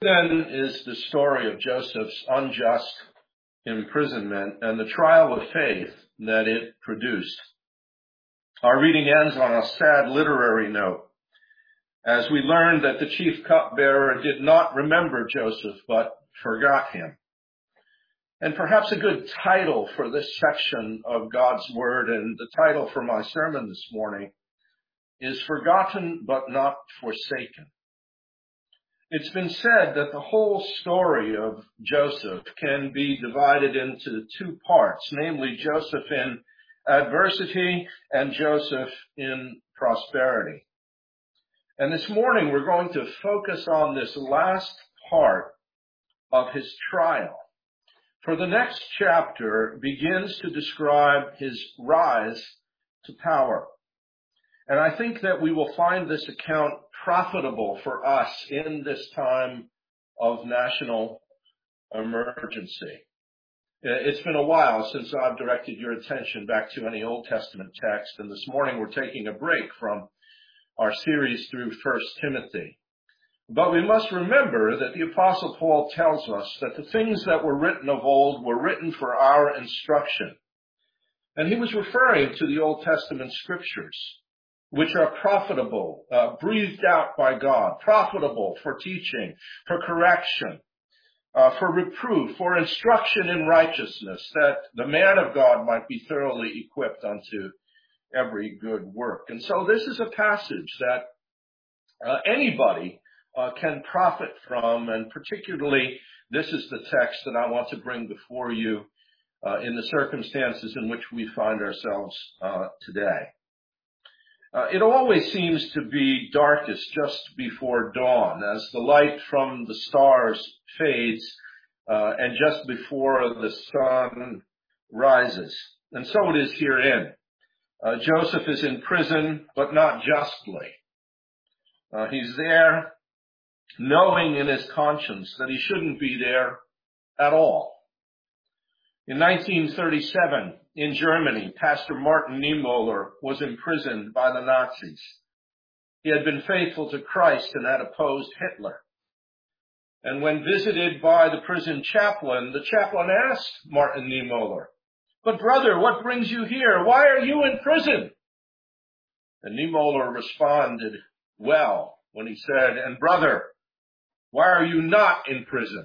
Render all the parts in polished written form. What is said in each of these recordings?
Then is the story of Joseph's unjust imprisonment and the trial of faith that it produced. Our reading ends on a sad literary note, as we learn that the chief cupbearer did not remember Joseph, but forgot him. And perhaps a good title for this section of God's Word, and the title for my sermon this morning, is Forgotten but Not Forsaken. It's been said that the whole story of Joseph can be divided into two parts, namely Joseph in adversity and Joseph in prosperity. And this morning we're going to focus on this last part of his trial. For the next chapter begins to describe his rise to power. And I think that we will find this account profitable for us in this time of national emergency. It's been a while since I've directed your attention back to any Old Testament text, and this morning we're taking a break from our series through 1 Timothy. But we must remember that the Apostle Paul tells us that the things that were written of old were written for our instruction. And he was referring to the Old Testament scriptures, which are profitable, breathed out by God, profitable for teaching, for correction, for reproof, for instruction in righteousness, that the man of God might be thoroughly equipped unto every good work. And so this is a passage that anybody can profit from, and particularly this is the text that I want to bring before you in the circumstances in which we find ourselves today. It always seems to be darkest just before dawn, as the light from the stars fades and just before the sun rises. And so it is herein. Joseph is in prison, but not justly. He's there knowing in his conscience that he shouldn't be there at all. In 1937, in Germany, Pastor Martin Niemöller was imprisoned by the Nazis. He had been faithful to Christ and had opposed Hitler. And when visited by the prison chaplain, the chaplain asked Martin Niemöller, "But brother, what brings you here? Why are you in prison?" And Niemöller responded well when he said, "And brother, why are you not in prison?"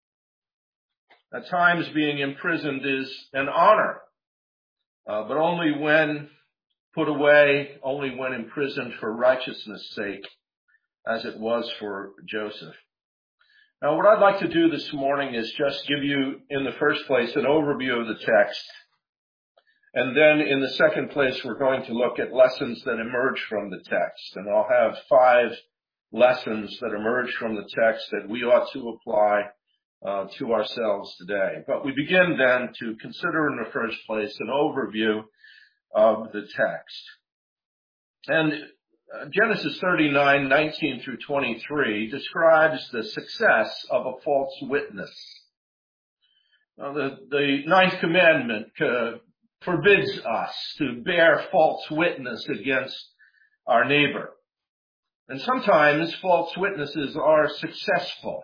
At times being imprisoned is an honor, but only when put away, only when imprisoned for righteousness' sake, as it was for Joseph. Now, what I'd like to do this morning is just give you, in the first place, an overview of the text. And then in the second place, we're going to look at lessons that emerge from the text. And I'll have 5 lessons that emerge from the text that we ought to apply to ourselves today. But we begin then to consider in the first place an overview of the text. And Genesis 39:19 through 23 describes the success of a false witness. Now, the 9th commandment forbids us to bear false witness against our neighbor. And sometimes false witnesses are successful.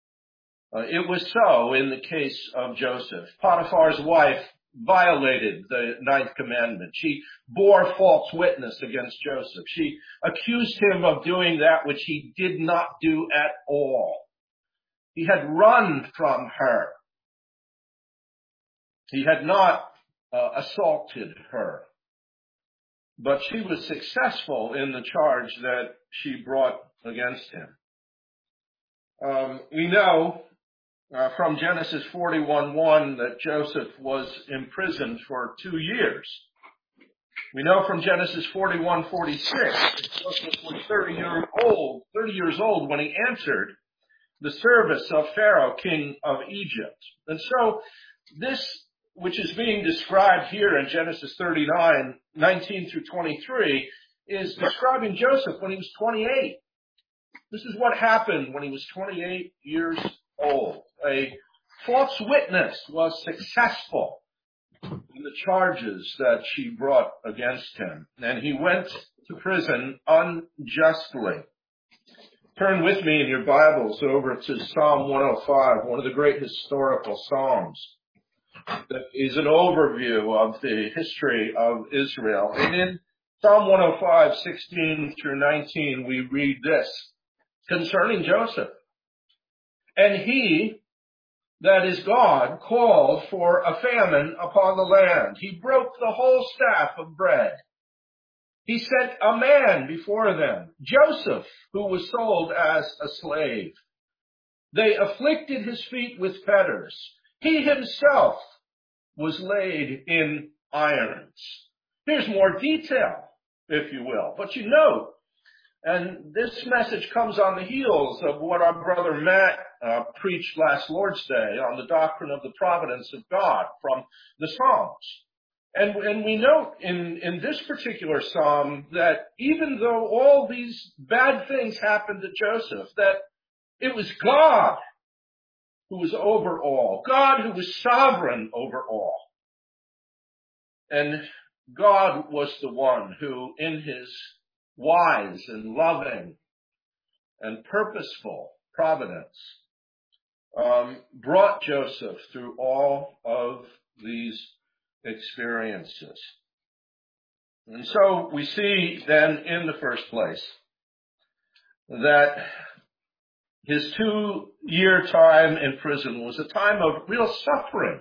It was so in the case of Joseph. Potiphar's wife violated the 9th commandment. She bore false witness against Joseph. She accused him of doing that which he did not do at all. He had run from her. He had not assaulted her. But she was successful in the charge that she brought against him. We know from Genesis 41:1 that Joseph was imprisoned for 2 years. We know from Genesis 41:46 that Joseph was 30 years old when he answered the service of Pharaoh, king of Egypt. And so this, which is being described here in Genesis 39:19 through 23, is describing Joseph when he was 28. This is what happened when he was 28 years old. A false witness was successful in the charges that she brought against him, and he went to prison unjustly. Turn with me in your Bibles over to Psalm 105, one of the great historical psalms. That is an overview of the history of Israel. And in Psalm 105, 16 through 19, we read this concerning Joseph. And he, that is God, called for a famine upon the land. He broke the whole staff of bread. He sent a man before them, Joseph, who was sold as a slave. They afflicted his feet with fetters. He himself was laid in irons. Here's more detail, if you will. But you know, and this message comes on the heels of what our brother Matt preached last Lord's Day on the doctrine of the providence of God from the Psalms. And we note in this particular psalm that even though all these bad things happened to Joseph, that it was God who was over all, God who was sovereign over all. And God was the one who, in his wise and loving and purposeful providence, brought Joseph through all of these experiences. And so we see then in the first place that his 2-year time in prison was a time of real suffering,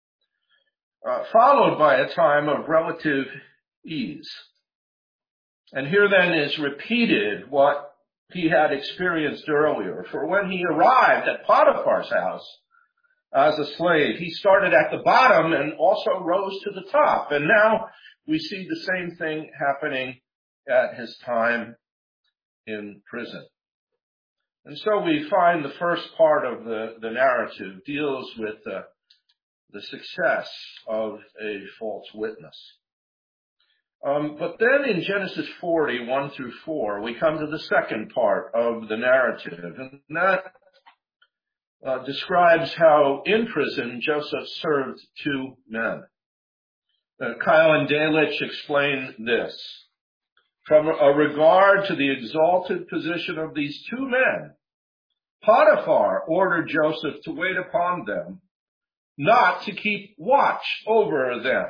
followed by a time of relative ease. And here then is repeated what he had experienced earlier. For when he arrived at Potiphar's house as a slave, he started at the bottom and also rose to the top. And now we see the same thing happening at his time in prison. And so we find the first part of the narrative deals with the success of a false witness. But then in Genesis 40, 1 through 4, we come to the second part of the narrative, and that describes how in prison Joseph served 2 men. Kyle and Delitzsch explain this. From a regard to the exalted position of these 2 men, Potiphar ordered Joseph to wait upon them, not to keep watch over them.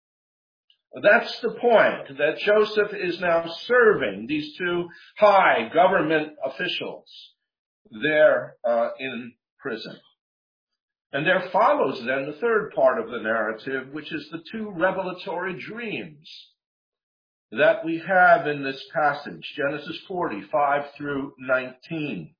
That's the point, that Joseph is now serving these 2 high government officials there in prison. And there follows then the third part of the narrative, which is the 2 revelatory dreams that we have in this passage, Genesis 40, 5 through 19.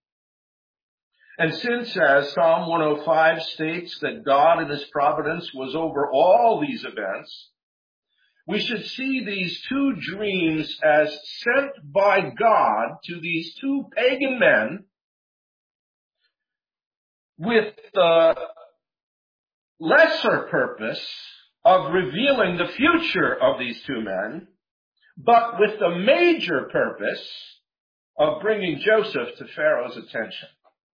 And since, as Psalm 105 states, that God in his providence was over all these events, we should see these 2 dreams as sent by God to these 2 pagan men with the lesser purpose of revealing the future of these 2 men, but with the major purpose of bringing Joseph to Pharaoh's attention.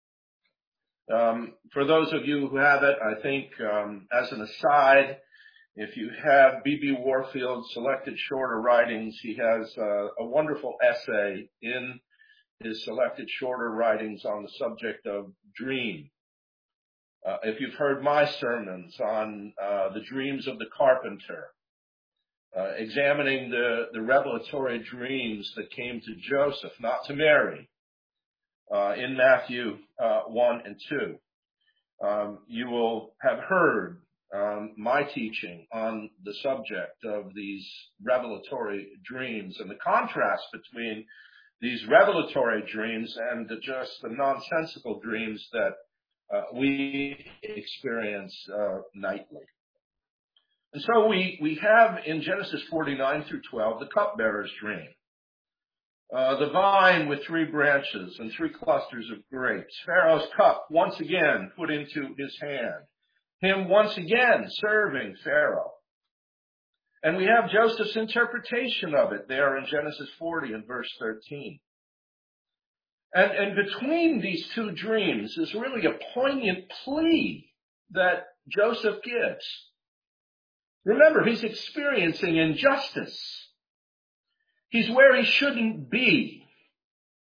For those of you who have it, I think, as an aside, if you have B.B. Warfield's Selected Shorter Writings, he has a wonderful essay in his Selected Shorter Writings on the subject of dream. If you've heard my sermons on the dreams of the carpenter, examining the revelatory dreams that came to Joseph, not to Mary, in Matthew 1 and 2, you will have heard my teaching on the subject of these revelatory dreams and the contrast between these revelatory dreams and just the nonsensical dreams that we experience nightly. And so we have in Genesis 49 through 12 the cupbearer's dream. The vine with 3 branches and 3 clusters of grapes. Pharaoh's cup once again put into his hand. Him once again serving Pharaoh. And we have Joseph's interpretation of it there in Genesis 40 and verse 13. And between these 2 dreams is really a poignant plea that Joseph gives. Remember, he's experiencing injustice. He's where he shouldn't be.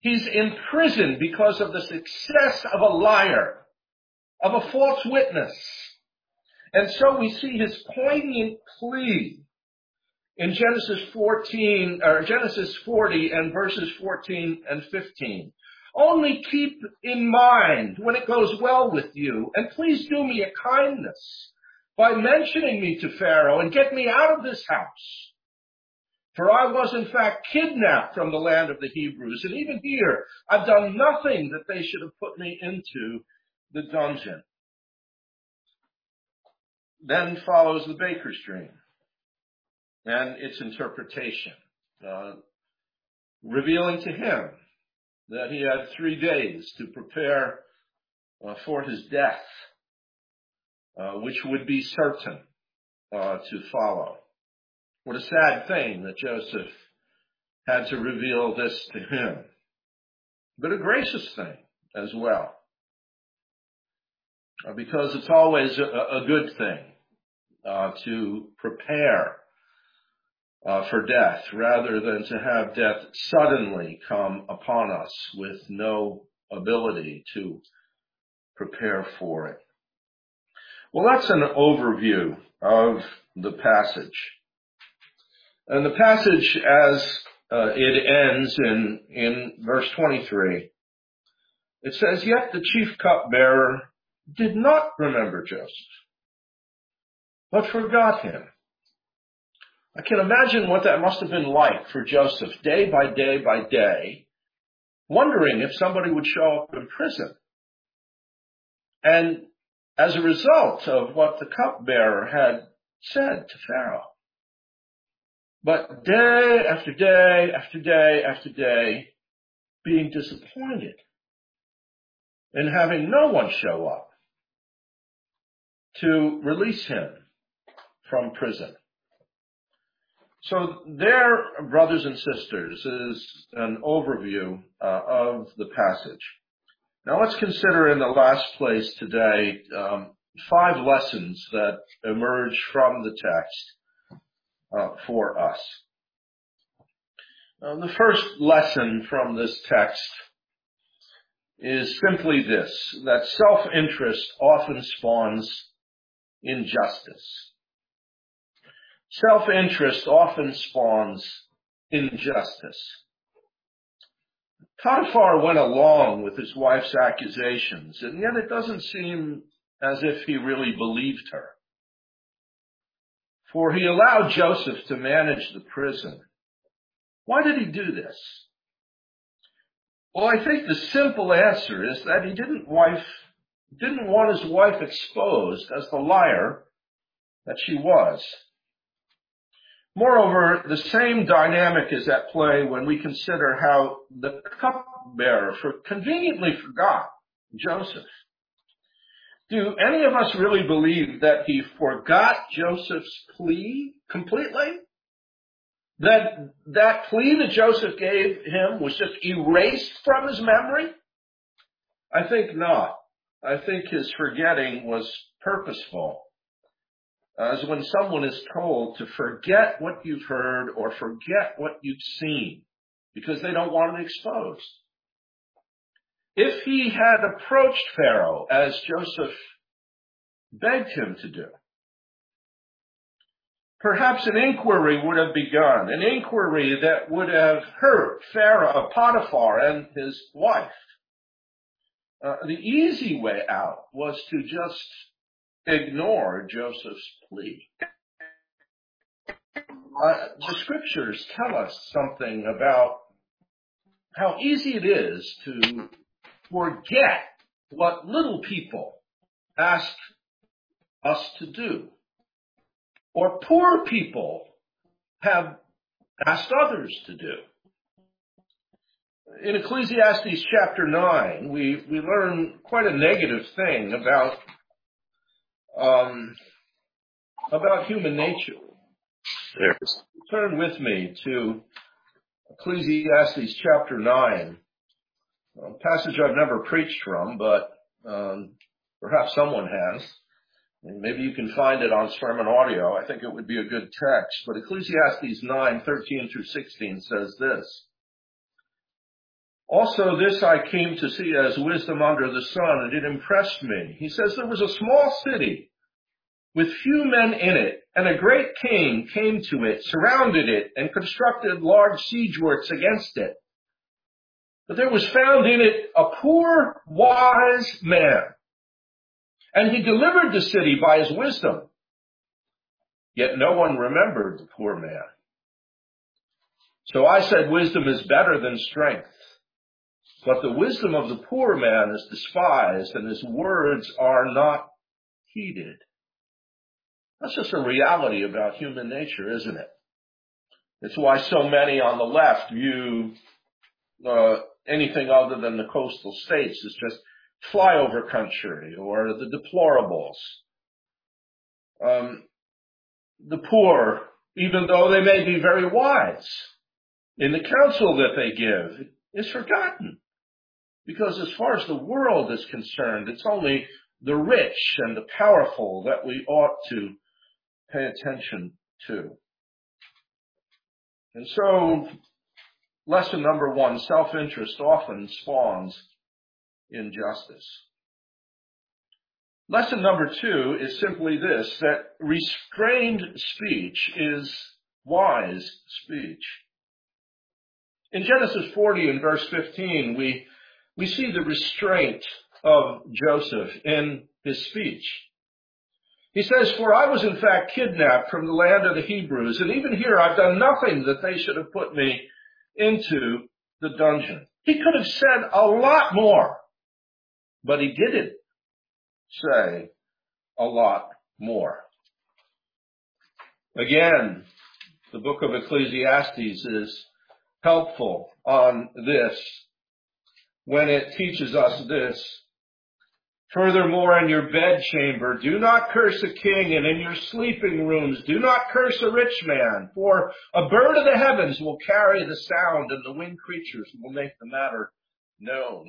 He's in prison because of the success of a liar, of a false witness. And so we see his poignant plea in Genesis 40 and verses 14 and 15. Only keep in mind when it goes well with you, and please do me a kindness by mentioning me to Pharaoh and get me out of this house. For I was in fact kidnapped from the land of the Hebrews, and even here I've done nothing that they should have put me into the dungeon. Then follows the baker's dream and its interpretation, revealing to him that he had 3 days to prepare for his death, which would be certain to follow. What a sad thing that Joseph had to reveal this to him, but a gracious thing as well, because it's always a good thing to prepare for death rather than to have death suddenly come upon us with no ability to prepare for it. Well, that's an overview of the passage. And the passage, as it ends in verse 23, it says, "Yet the chief cupbearer did not remember Joseph, but forgot him." I can imagine what that must have been like for Joseph, day by day by day, wondering if somebody would show up in prison. And as a result of what the cupbearer had said to Pharaoh. But day after day after day after day, being disappointed and having no one show up to release him from prison. So there, brothers and sisters, is an overview of the passage. Now let's consider in the last place today 5 lessons that emerge from the text for us. The first lesson from this text is simply this, that self-interest often spawns injustice. Self-interest often spawns injustice. Potiphar went along with his wife's accusations, and yet it doesn't seem as if he really believed her. For he allowed Joseph to manage the prison. Why did he do this? Well, I think the simple answer is that he didn't want his wife exposed as the liar that she was. Moreover, the same dynamic is at play when we consider how the cupbearer conveniently forgot Joseph. Do any of us really believe that he forgot Joseph's plea completely? That plea that Joseph gave him was just erased from his memory? I think not. I think his forgetting was purposeful. As when someone is told to forget what you've heard or forget what you've seen because they don't want it exposed. If he had approached Pharaoh as Joseph begged him to do, perhaps an inquiry would have begun, an inquiry that would have hurt Potiphar and his wife. The easy way out was to just ignore Joseph's plea. The scriptures tell us something about how easy it is to forget what little people ask us to do, or poor people have asked others to do. In Ecclesiastes chapter 9, we learn quite a negative thing about human nature. Turn with me to Ecclesiastes chapter 9, a passage I've never preached from, but perhaps someone has. And maybe you can find it on sermon audio. I think it would be a good text. But Ecclesiastes 9:13 through 16 says this. Also, this I came to see as wisdom under the sun, and it impressed me. He says there was a small city with few men in it, and a great king came to it, surrounded it, and constructed large siege works against it. But there was found in it a poor, wise man, and he delivered the city by his wisdom. Yet no one remembered the poor man. So I said, wisdom is better than strength. But the wisdom of the poor man is despised, and his words are not heeded. That's just a reality about human nature, isn't it? It's why so many on the left view anything other than the coastal states as just flyover country or the deplorables. The poor, even though they may be very wise in the counsel that they give, is forgotten. Because as far as the world is concerned, it's only the rich and the powerful that we ought to pay attention to. And so, lesson number 1, self-interest often spawns injustice. Lesson number 2 is simply this, that restrained speech is wise speech. In Genesis 40 and verse 15, we see the restraint of Joseph in his speech. He says, "For I was in fact kidnapped from the land of the Hebrews, and even here I've done nothing that they should have put me into the dungeon." He could have said a lot more, but he didn't say a lot more. Again, the book of Ecclesiastes is helpful on this when it teaches us this. "Furthermore, in your bedchamber, do not curse a king, and in your sleeping rooms, do not curse a rich man, for a bird of the heavens will carry the sound, and the winged creatures will make the matter known."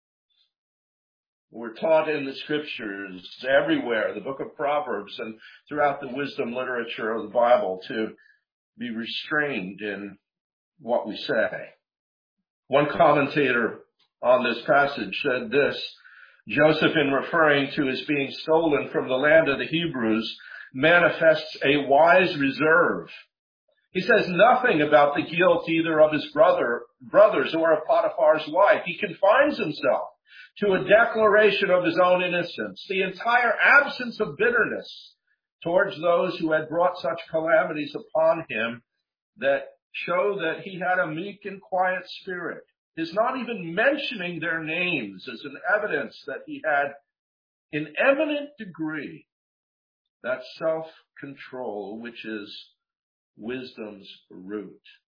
We're taught in the scriptures everywhere, the book of Proverbs and throughout the wisdom literature of the Bible, to be restrained in what we say. One commentator on this passage said this: Joseph, in referring to his being stolen from the land of the Hebrews, manifests a wise reserve. He says nothing about the guilt either of his brothers or of Potiphar's wife. He confines himself to a declaration of his own innocence, the entire absence of bitterness towards those who had brought such calamities upon him that show that he had a meek and quiet spirit. His not even mentioning their names is an evidence that he had, in eminent degree, that self-control which is wisdom's root.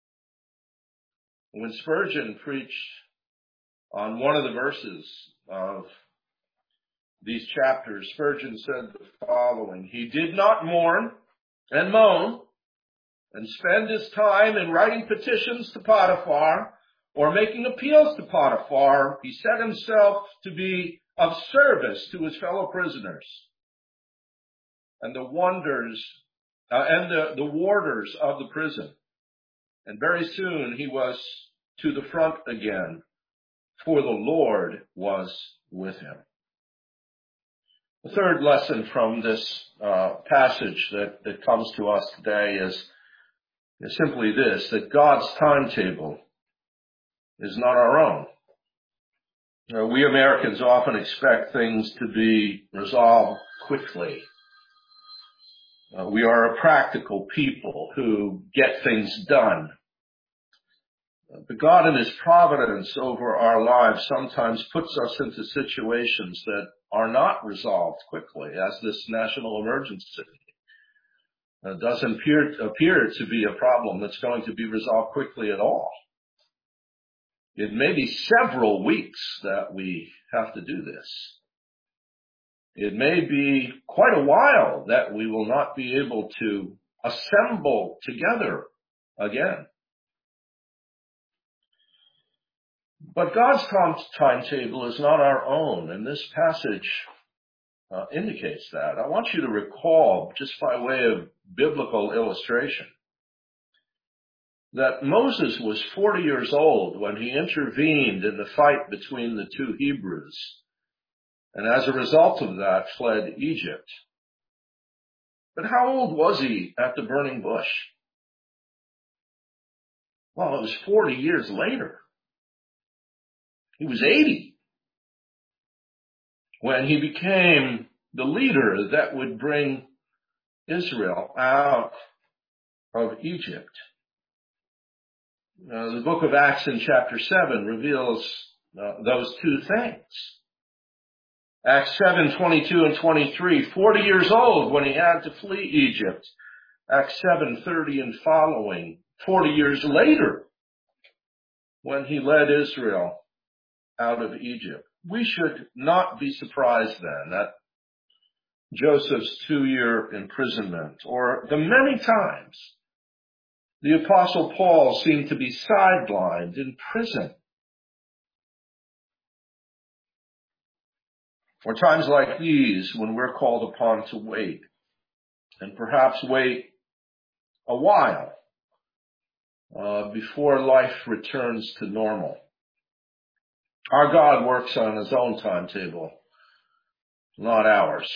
When Spurgeon preached on one of the verses of these chapters, Spurgeon said the following: "He did not mourn and moan and spend his time in writing petitions to Potiphar or making appeals to Potiphar. He set himself to be of service to his fellow prisoners and the warders of the prison. And very soon he was to the front again, for the Lord was with him." The third lesson from this passage that comes to us today is simply this, that God's timetable is not our own. We Americans often expect things to be resolved quickly. We are a practical people who get things done. But God in his providence over our lives sometimes puts us into situations that are not resolved quickly, as this national emergency. It doesn't appear to be a problem that's going to be resolved quickly at all. It may be several weeks that we have to do this. It may be quite a while that we will not be able to assemble together again. But God's timetable is not our own, and this passage indicates that. I want you to recall, just by way of biblical illustration, that Moses was 40 years old when he intervened in the fight between the two Hebrews, and as a result of that fled Egypt. But how old was he at the burning bush? Well, it was 40 years later. He was 80 when he became the leader that would bring Israel out of Egypt. The book of Acts in chapter 7 reveals those two things. Acts 7:22 and 23, 40 years old when he had to flee Egypt. Acts 7:30 and following, 40 years later when he led Israel out of Egypt. We should not be surprised then at Joseph's 2-year imprisonment, or the many times the Apostle Paul seemed to be sidelined in prison. Or times like these when we're called upon to wait, and perhaps wait a while before life returns to normal. Our God works on his own timetable, not ours.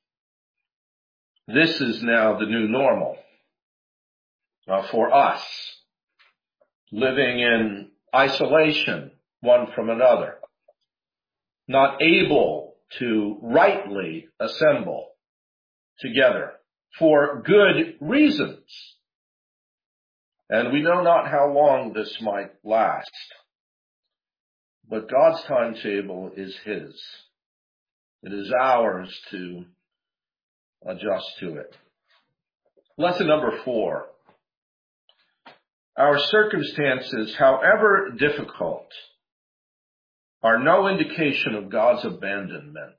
This is now the new normal for us, living in isolation one from another, not able to rightly assemble together for good reasons. And we know not how long this might last, but God's timetable is his. It is ours to adjust to it. Lesson number 4. Our circumstances, however difficult, are no indication of God's abandonment.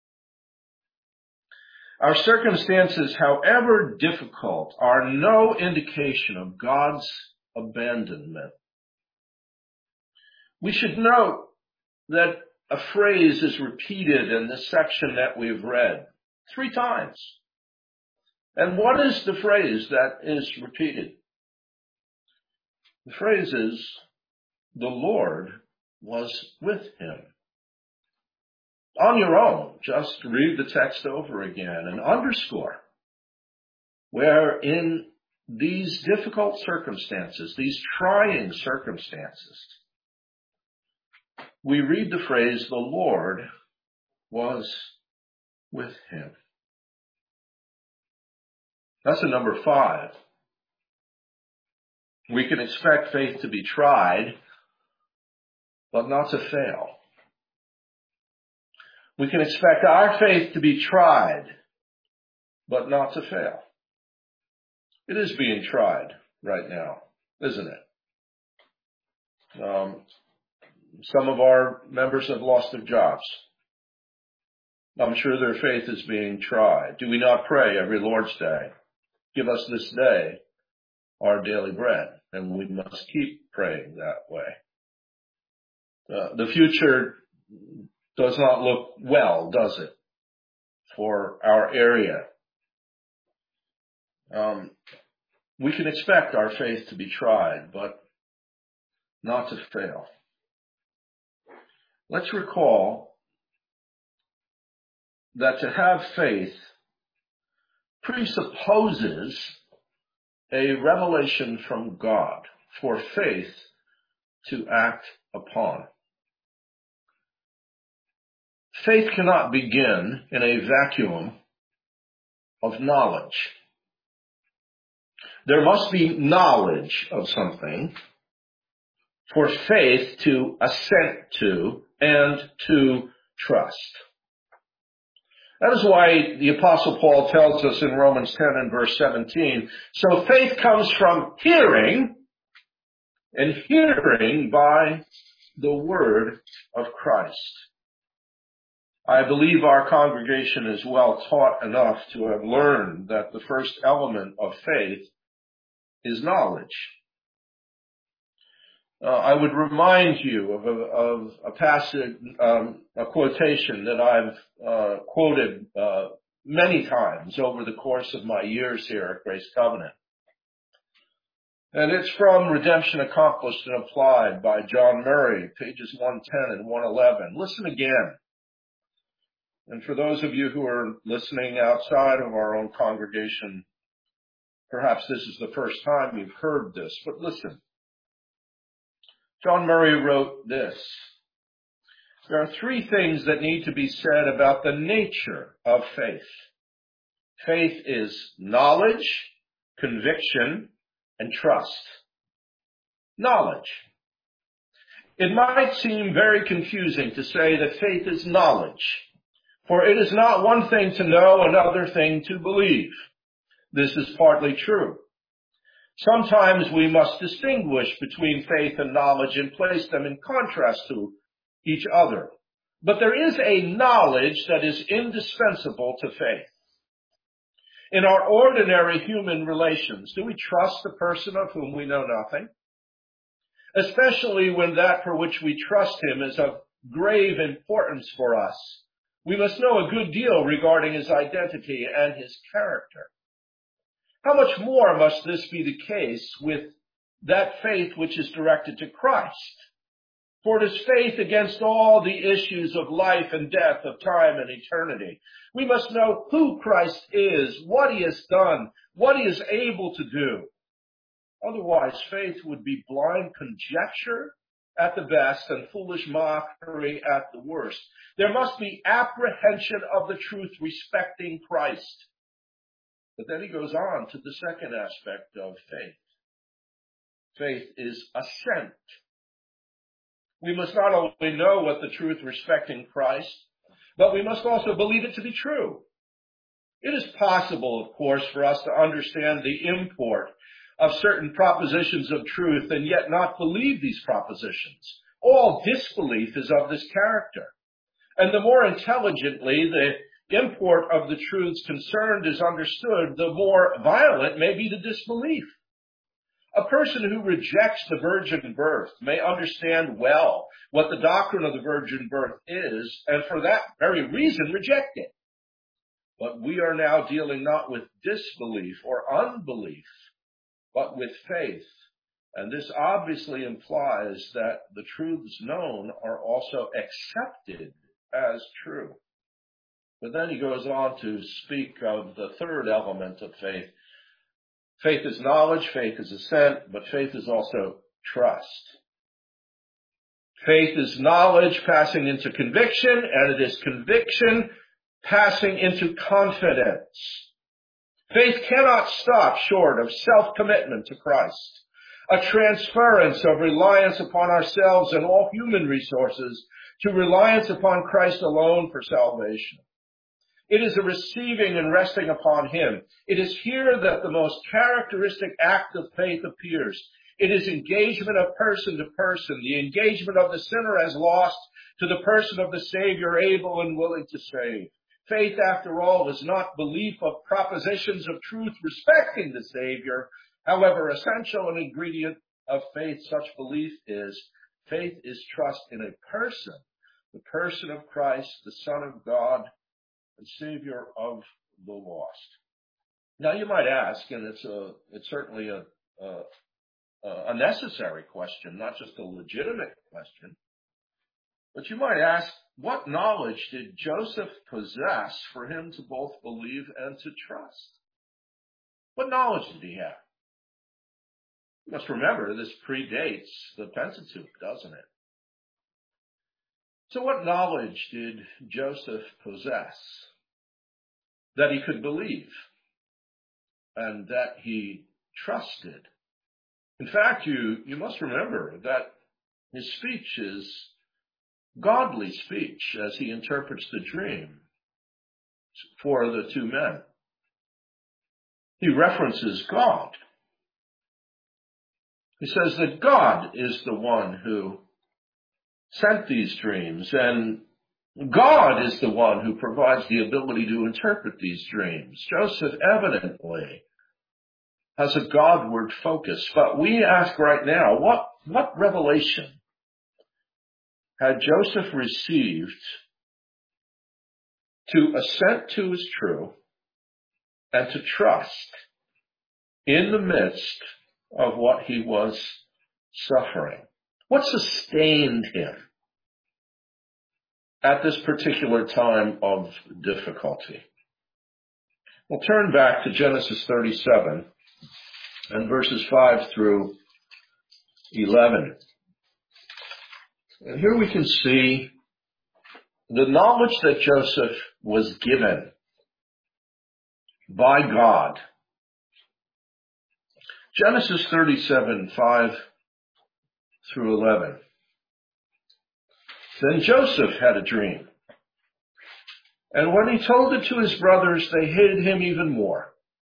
Our circumstances, however difficult, are no indication of God's abandonment. We should note that a phrase is repeated in this section that we've read 3 times. And what is the phrase that is repeated? The phrase is, the Lord was with him. On your own, just read the text over again and underscore where in these difficult circumstances, these trying circumstances, we read the phrase, the Lord was with him. Lesson number 5. We can expect faith to be tried, but not to fail. We can expect our faith to be tried, but not to fail. It is being tried right now, isn't it? Some of our members have lost their jobs. I'm sure their faith is being tried. Do we not pray every Lord's Day? Give us this day our daily bread. And we must keep praying that way. The future does not look well, does it, for our area? We can expect our faith to be tried, but not to fail. Let's recall that to have faith presupposes a revelation from God for faith to act upon. Faith cannot begin in a vacuum of knowledge. There must be knowledge of something for faith to assent to and to trust. That is why the Apostle Paul tells us in Romans 10 and verse 17, so faith comes from hearing, and hearing by the word of Christ. I believe our congregation is well taught enough to have learned that the first element of faith is knowledge. I would remind you of a passage, a quotation that I've quoted many times over the course of my years here at Grace Covenant. And it's from Redemption Accomplished and Applied by John Murray, pages 110 and 111. Listen again. And for those of you who are listening outside of our own congregation, perhaps this is the first time you've heard this, but listen. John Murray wrote this. There are three things that need to be said about the nature of faith. Faith is knowledge, conviction, and trust. Knowledge. It might seem very confusing to say that faith is knowledge, for it is not one thing to know, another thing to believe. This is partly true. Sometimes we must distinguish between faith and knowledge and place them in contrast to each other. But there is a knowledge that is indispensable to faith. In our ordinary human relations, do we trust a person of whom we know nothing? Especially when that for which we trust him is of grave importance for us. We must know a good deal regarding his identity and his character. How much more must this be the case with that faith which is directed to Christ? For it is faith against all the issues of life and death, of time and eternity. We must know who Christ is, what he has done, what he is able to do. Otherwise, faith would be blind conjecture at the best and foolish mockery at the worst. There must be apprehension of the truth respecting Christ. But then he goes on to the second aspect of faith. Faith is assent. We must not only know what the truth respecting Christ, but we must also believe it to be true. It is possible, of course, for us to understand the import of certain propositions of truth and yet not believe these propositions. All disbelief is of this character. And the more intelligently the import of the truths concerned is understood, the more violent may be the disbelief. A person who rejects the virgin birth may understand well what the doctrine of the virgin birth is, and for that very reason reject it. But we are now dealing not with disbelief or unbelief, but with faith. And this obviously implies that the truths known are also accepted as true. But then he goes on to speak of the third element of faith. Faith is knowledge, faith is assent, but faith is also trust. Faith is knowledge passing into conviction, and it is conviction passing into confidence. Faith cannot stop short of self-commitment to Christ, a transference of reliance upon ourselves and all human resources to reliance upon Christ alone for salvation. It is a receiving and resting upon him. It is here that the most characteristic act of faith appears. It is engagement of person to person, the engagement of the sinner as lost to the person of the Savior able and willing to save. Faith, after all, is not belief of propositions of truth respecting the Savior. However, essential and ingredient of faith, such belief is, faith is trust in a person, the person of Christ, the Son of God, and Savior of the lost. Now you might ask, and it's certainly a necessary question, not just a legitimate question, but you might ask, what knowledge did Joseph possess for him to both believe and to trust? What knowledge did he have? You must remember, this predates the Pentateuch, doesn't it? So what knowledge did Joseph possess that he could believe and that he trusted? In fact, you must remember that his speech is godly speech as he interprets the dream for the two men. He references God. He says that God is the one who sent these dreams, and God is the one who provides the ability to interpret these dreams. Joseph evidently has a Godward focus, but we ask right now, what revelation had Joseph received to assent to as true and to trust in the midst of what he was suffering. What sustained him at this particular time of difficulty? We'll turn back to Genesis 37 and verses 5 through 11. And here we can see the knowledge that Joseph was given by God. Genesis 37, 5 through 11. Then Joseph had a dream, and when he told it to his brothers, they hated him even more.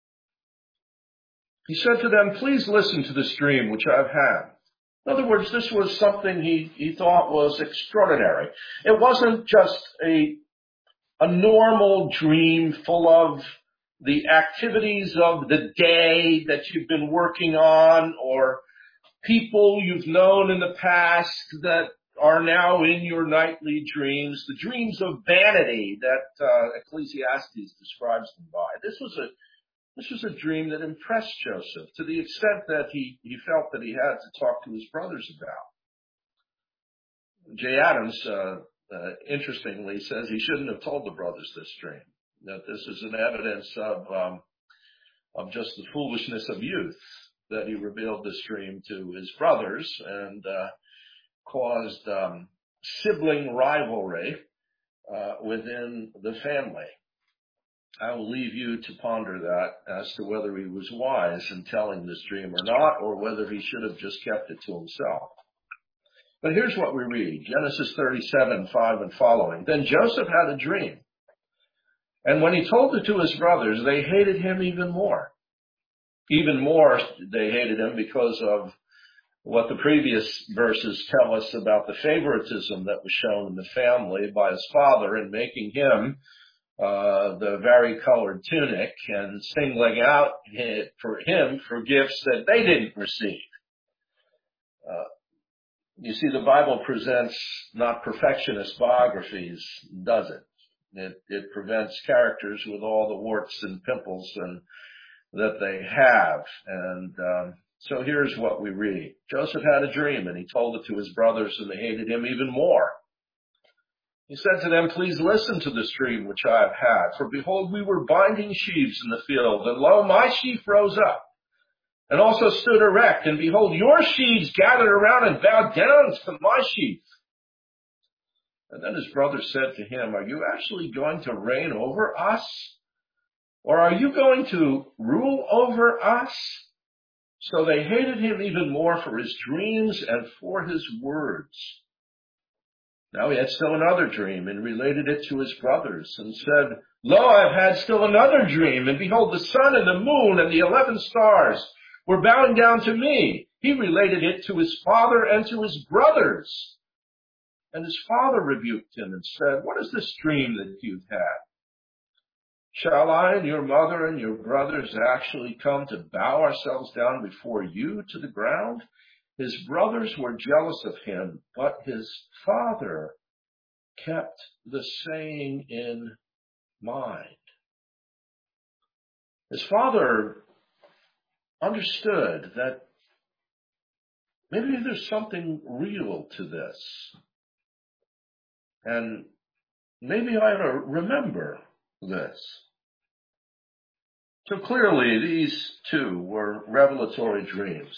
He said to them, "Please listen to this dream which I've had." In other words, this was something he thought was extraordinary. It wasn't just a normal dream full of the activities of the day that you've been working on, or people you've known in the past that are now in your nightly dreams, the dreams of vanity that Ecclesiastes describes them by. This was a dream that impressed Joseph to the extent that he felt that he had to talk to his brothers about. Jay Adams, interestingly, says he shouldn't have told the brothers this dream, that this is an evidence of just the foolishness of youth, that he revealed this dream to his brothers and caused sibling rivalry within the family. I will leave you to ponder that as to whether he was wise in telling this dream or not, or whether he should have just kept it to himself. But here's what we read, Genesis 37, 5 and following. Then Joseph had a dream, and when he told it to his brothers, they hated him even more. Even more, they hated him because of what the previous verses tell us about the favoritism that was shown in the family by his father in making him the varicolored tunic and singling out for him for gifts that they didn't receive. You see, the Bible presents not perfectionist biographies, does it? It presents characters with all the warts and pimples and that they have. And so here's what we read. Joseph had a dream, and he told it to his brothers, and they hated him even more. He said to them, "Please listen to this dream which I have had. For behold, we were binding sheaves in the field, and lo, my sheaf rose up, and also stood erect. And behold, your sheaves gathered around and bowed down to my sheaf." And then his brothers said to him, "Are you actually going to reign over us? Or are you going to rule over us?" So they hated him even more for his dreams and for his words. Now he had still another dream, and related it to his brothers, and said, "Lo, I have had still another dream, and behold, the sun and the moon and the 11 stars were bowing down to me." He related it to his father and to his brothers. And his father rebuked him and said, "What is this dream that you've had? Shall I and your mother and your brothers actually come to bow ourselves down before you to the ground?" His brothers were jealous of him, but his father kept the saying in mind. His father understood that maybe there's something real to this, and maybe I ought to remember this. So clearly, these two were revelatory dreams.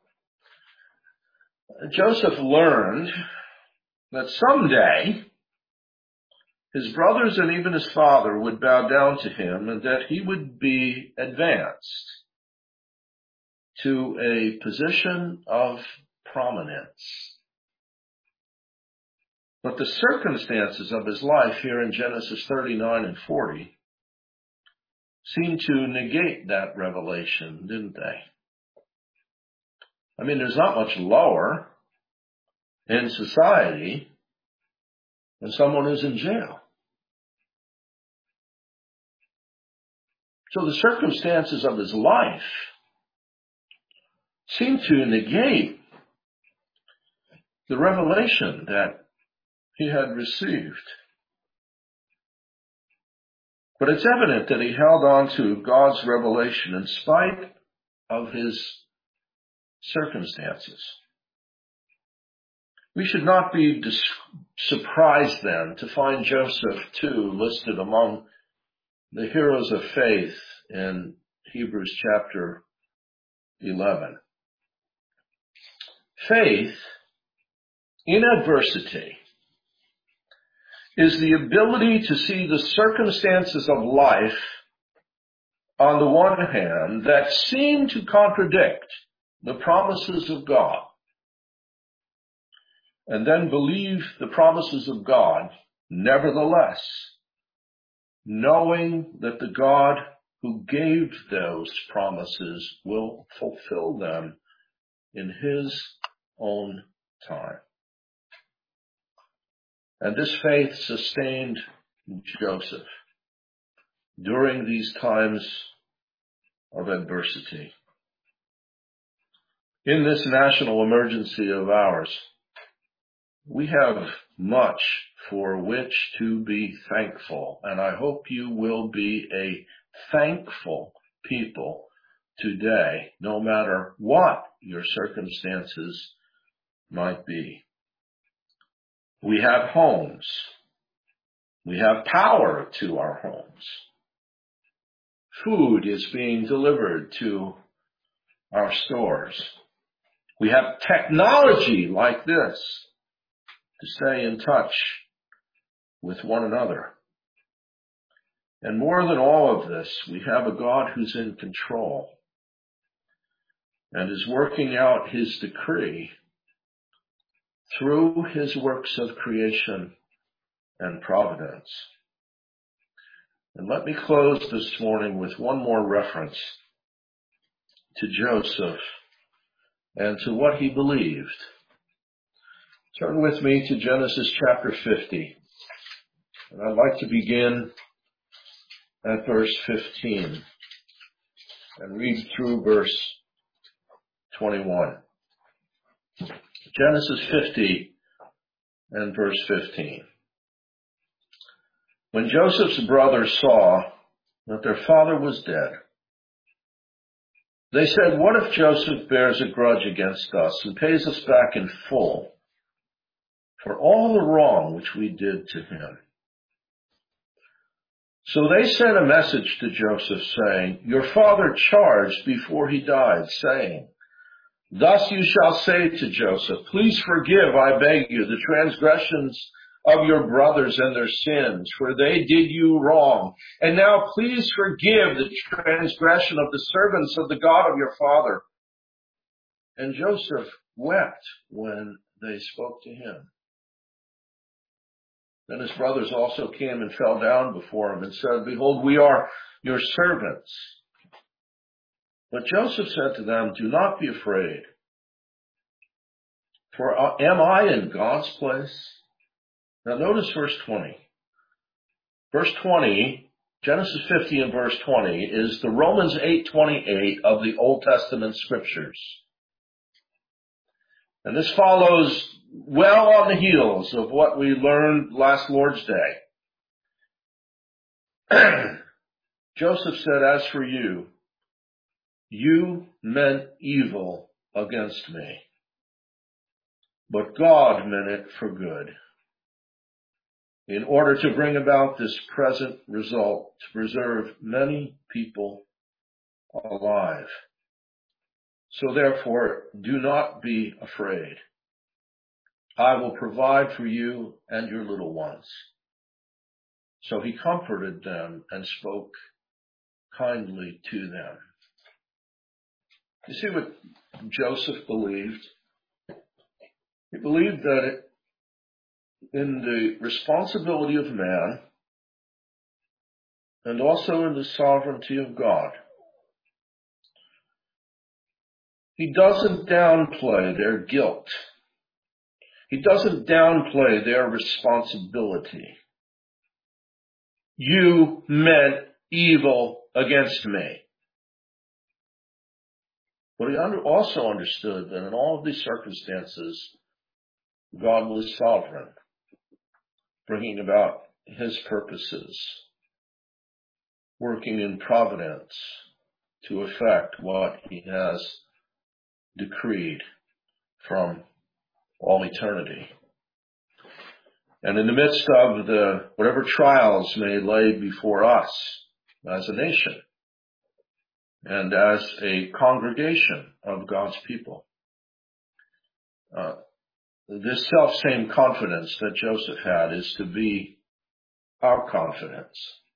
Joseph learned that someday his brothers and even his father would bow down to him, and that he would be advanced to a position of prominence. But the circumstances of his life here in Genesis 39 and 40 seem to negate that revelation, didn't they? I mean, there's not much lower in society than someone who's in jail. So the circumstances of his life seem to negate the revelation that he had received. But it's evident that he held on to God's revelation in spite of his circumstances. We should not be surprised then to find Joseph too listed among the heroes of faith in Hebrews chapter 11. Faith in adversity is the ability to see the circumstances of life on the one hand that seem to contradict the promises of God, and then believe the promises of God nevertheless, knowing that the God who gave those promises will fulfill them in his own time. And this faith sustained Joseph during these times of adversity. In this national emergency of ours, we have much for which to be thankful, and I hope you will be a thankful people today, no matter what your circumstances might be. We have homes. We have power to our homes. Food is being delivered to our stores. We have technology like this to stay in touch with one another. And more than all of this, we have a God who's in control and is working out his decree through his works of creation and providence. And let me close this morning with one more reference to Joseph and to what he believed. Turn with me to Genesis chapter 50. And I'd like to begin at verse 15 and read through verse 21. Genesis 50 and verse 15. When Joseph's brothers saw that their father was dead, they said, "What if Joseph bears a grudge against us and pays us back in full for all the wrong which we did to him?" So they sent a message to Joseph saying, "Your father charged before he died, saying, 'Thus you shall say to Joseph, please forgive, I beg you, the transgressions of your brothers and their sins, for they did you wrong. And now please forgive the transgression of the servants of the God of your father.' And Joseph wept when they spoke to him. Then his brothers also came and fell down before him and said, 'Behold, we are your servants.' But Joseph said to them, 'Do not be afraid, for am I in God's place?'" Now notice verse 20. Verse 20, Genesis 50 and verse 20, is the Romans 8:28 of the Old Testament scriptures. And this follows well on the heels of what we learned last Lord's Day. Joseph said, "As for you, you meant evil against me, but God meant it for good, in order to bring about this present result, to preserve many people alive. So therefore, do not be afraid. I will provide for you and your little ones." So he comforted them and spoke kindly to them. You see what Joseph believed? He believed that in the responsibility of man and also in the sovereignty of God. He doesn't downplay their guilt. He doesn't downplay their responsibility. You meant evil against me. But he also understood that in all of these circumstances, God was sovereign, bringing about his purposes, working in providence to effect what he has decreed from all eternity. And in the midst of whatever trials may lay before us as a nation and as a congregation of God's people, this self-same confidence that Joseph had is to be our confidence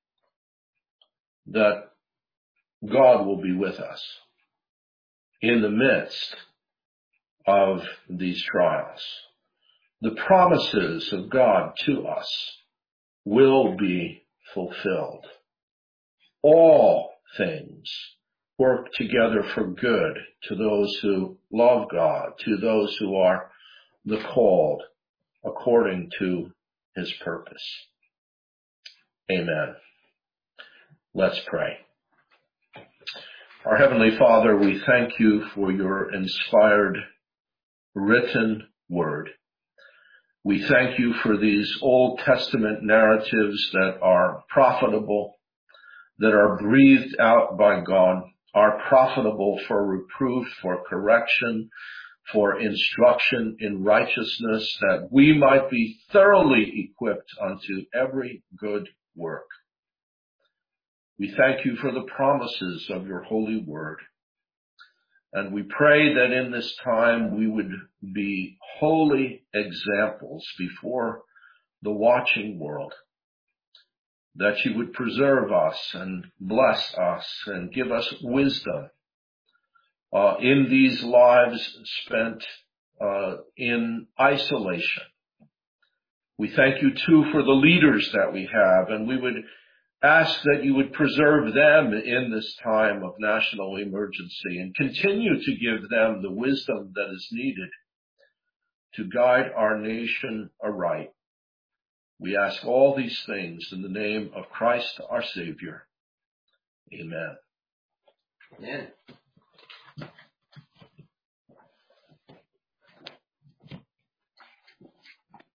that God will be with us in the midst of these trials. The promises of God to us will be fulfilled. All things work together for good to those who love God, to those who are the called according to his purpose. Amen. Let's pray. Our Heavenly Father, we thank you for your inspired written word. We thank you for these Old Testament narratives that are profitable, that are breathed out by God, are profitable for reproof, for correction, for instruction in righteousness, that we might be thoroughly equipped unto every good work. We thank you for the promises of your holy word. And we pray that in this time we would be holy examples before the watching world, that you would preserve us and bless us and give us wisdom in these lives spent in isolation. We thank you too for the leaders that we have, and we would ask that you would preserve them in this time of national emergency and continue to give them the wisdom that is needed to guide our nation aright. We ask all these things in the name of Christ our Savior. Amen. Amen.